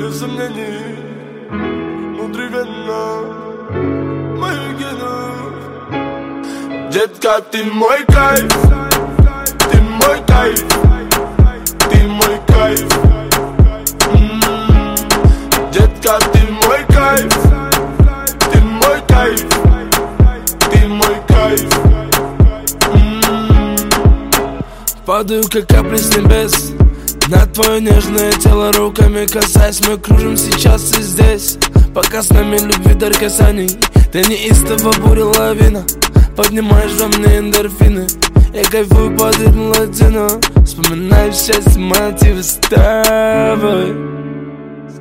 без сомнений, внутривенно мои гены. Детка, ты мой кайф, ты мой кайф, ты мой кайф. Детка, ты мой кайф, ты мой кайф, ты мой кайф. Падаю, как капли с небес на твое нежное тело, руками касаясь. Мы кружим сейчас и здесь, пока с нами любви дар касаний. Ты неистово буря лавина, поднимаешь во мне эндорфины. Я кайфую под ритм латино, вспоминаю счастье, мотивы с тобой. С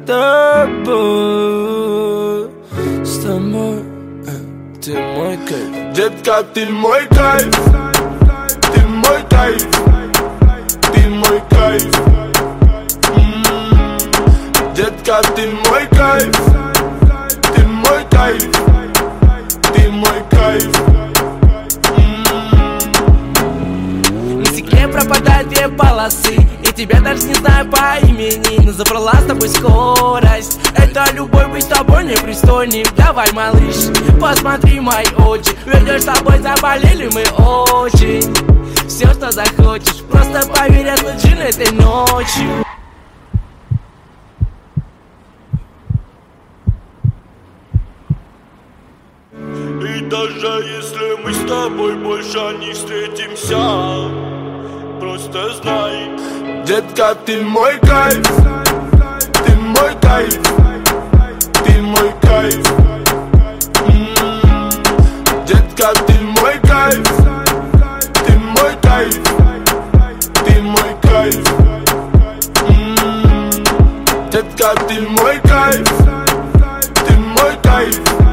тобой, с тобой, ты мой кайф. Детка, ты мой кайф, ты мой кайф, ты мой кайф. Детка, ты мой кайф, ты мой кайф, ты мой кайф. На стекле пропадают две полосы, и тебя даже не знаю по имени, но забрала с тобой скорость. Это любовь, быть с тобой непристойней. Давай, малыш, посмотри мои очи, вернешь с тобой, заболели мы очень. Все, что захочешь, просто поверь, я случин этой ночью. И даже если мы с тобой больше не встретимся, просто знай, детка, ты мой кайф, ты мой кайф, ты мой кайф. Детка, ты мой кайф, ты мой кайф, ты мой кайф. Детка, ты мой кайф, ты мой кайф.